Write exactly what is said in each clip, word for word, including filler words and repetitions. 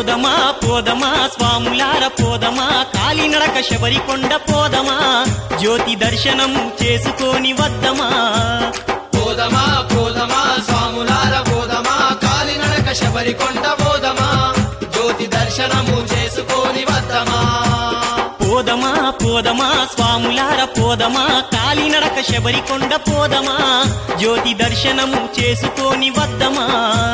పోదమా పోదమా స్వాములార పోదమా కాలినడక శబరికొండ పోదమా జ్యోతి దర్శనము చేసుకొని వద్దమా పోదమా పోదమా స్వాములార పోదమా కాలినడక శబరికొండ పోదమా జ్యోతి దర్శనము చేసుకొని వద్దమా పోదమా పోదమా స్వాములార పోదమా కాలినడక శబరికొండ పోదమా జ్యోతి దర్శనము చేసుకొని వద్దమా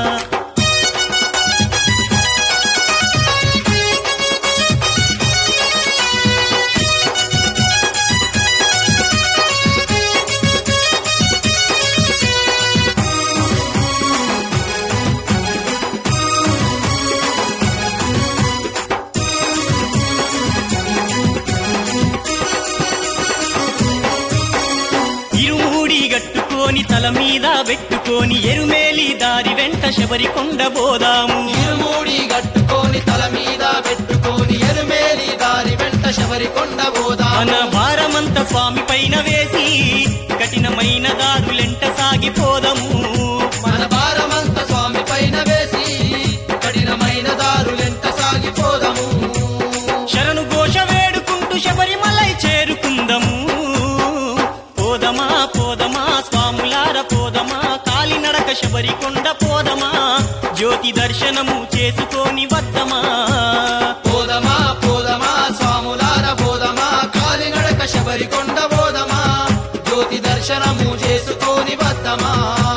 గట్టుకొని తల మీద పెట్టుకొని ఎరుమేలి దారి వెంట శబరికొండ పోదాము ఇరుమూడి గట్టుకొని తల మీద పెట్టుకొని ఎరుమేలి దారి వెంట శబరికొండ పోదాము మన భారమంత స్వామి పైన వేసి కఠినమైన దారులెంట సాగిపోదము మన భారమంత స్వామి పైన వేసి కఠినమైన దారులెంట సాగిపోదము శరణు ఘోష వేడుకుంటూ శబరిమలై చేరుకుందము పోదమా పోదమా స్వాములార పోదమా కాలినడక శబరికొండ పోదమా జ్యోతి దర్శనము చేసుకొని వద్దమా పోదమా పోదమా స్వాములార పోదమా కాలినడక శబరికొండ పోదమా జ్యోతి దర్శనము చేసుకొని వద్దమా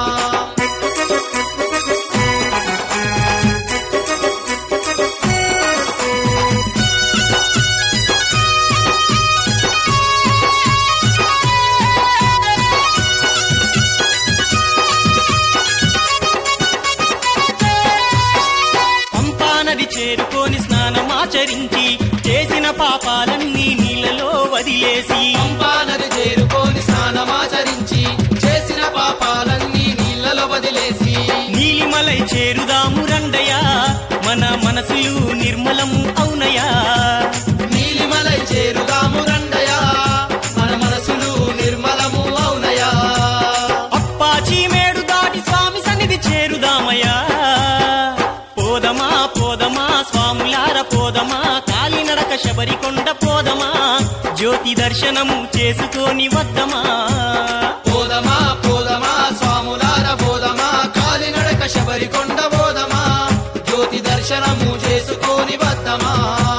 చేరుకొని స్నానమాచరించి చేసిన పాపాలన్నీ నీళ్ళలో వదిలేసి పంపానది చేరుకొని స్నానమాచరించి చేసిన పాపాలన్నీ నీళ్ళలో వదిలేసి నీలిమలై చేరుదాము రండయా మన మనసులు నిర్మలము అవునయా నీలిమలై చేరుదాము రండయా మన మనసులు నిర్మలము అవునయా అప్పాచి మేడు దాటి స్వామి సన్నిధి చేరుదామయ్యా పోదమా పోదమా స్వాములార పోదమా కాలినడక శబరికొండ పోదమా జ్యోతి దర్శనము చేసుకొని వద్దమా పోదమా పోదమా స్వాములార పోదమా కాలినడక శబరికొండ పోదమా జ్యోతి దర్శనము చేసుకొని వద్దమా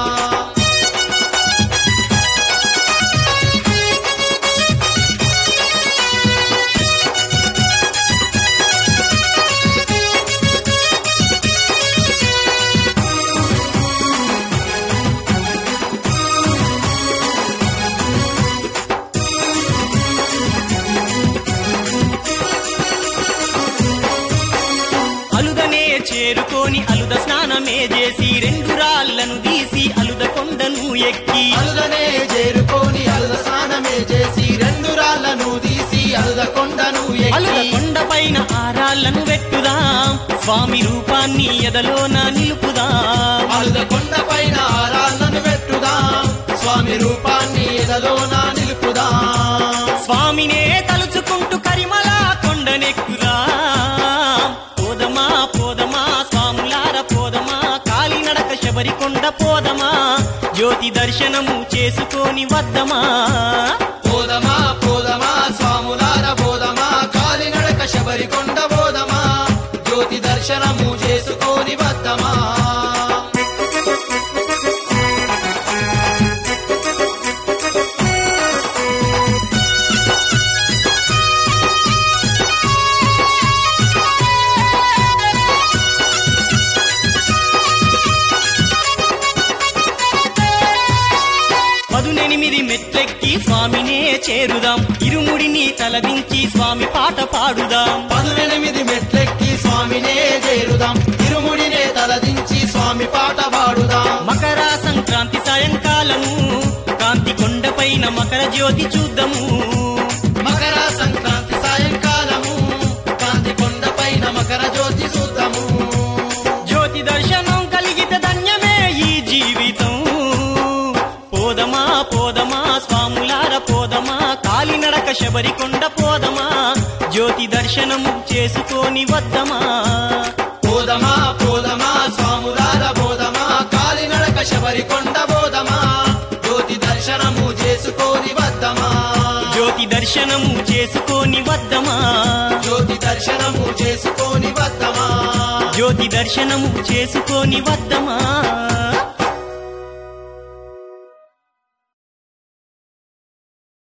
చేరుకొని అలుద స్నానమే చేసి రెండు రాళ్లను తీసి అలుద కొండను ఎక్కి అలుదనే చేరుకొని అలుద స్నానమే చేసి రెండు రాళ్లను తీసి అలుద కొండను అలుద ఎక్కి కొండ పైన ఆ రాళ్లను వెట్టుదాం స్వామి రూపాన్ని ఎదలోన నిలుపుదాం అలుద కొండ పైన ఆ రాళ్లను పెట్టుదాం స్వామి రూపాన్ని ఎదలోన నిలుపుదాం స్వామినే తలుచుకుంటూ కరిమల కొండనెక్కుదాం పోదమా పోదమా స్వాములార పోదమా కాలినడక శబరికొండ పోదమా జ్యోతి దర్శనము చేసుకొని వద్దమా పోదమా పోదమా స్వాములార పోదమా కాలినడక శబరికొండ పోదమా జ్యోతి దర్శనము చేసుకొని వద్దమా పదునెనిమిది మెట్లెక్కి స్వామినే చేరుదాం ఇరుముడిని తలదించి స్వామి పాట పాడుదాం పదునెనిమిది మెట్లెక్కి స్వామినే చేరుదాం ఇరుముడినే తలదించి స్వామి పాట పాడుదాం మకర సంక్రాంతి సాయంకాలము కాంతి కొండపైన మకర జ్యోతి చూద్దాము మకర సంక్రాంతి సాయంకాలము కాంతి కొండపైన మకర జ్యోతి చూద్దాము జ్యోతి దర్శనం కలిగితే ధన్యమే ఈ జీవితం పోదమా పోదమా స్వాములార పోదమా కాలినడక శబరికొండ పోదమా జ్యోతి దర్శనము చేసుకొని వద్దమా పోదమా పోదమా స్వాములార పోదమా శబరికొండ బోధమా జ్యోతి దర్శనము చేసుకొని వద్దమా జ్యోతి దర్శనము చేసుకొని వద్దమా జ్యోతి దర్శనము చేసుకొని వద్దమా జ్యోతి దర్శనము చేసుకొని వద్దమా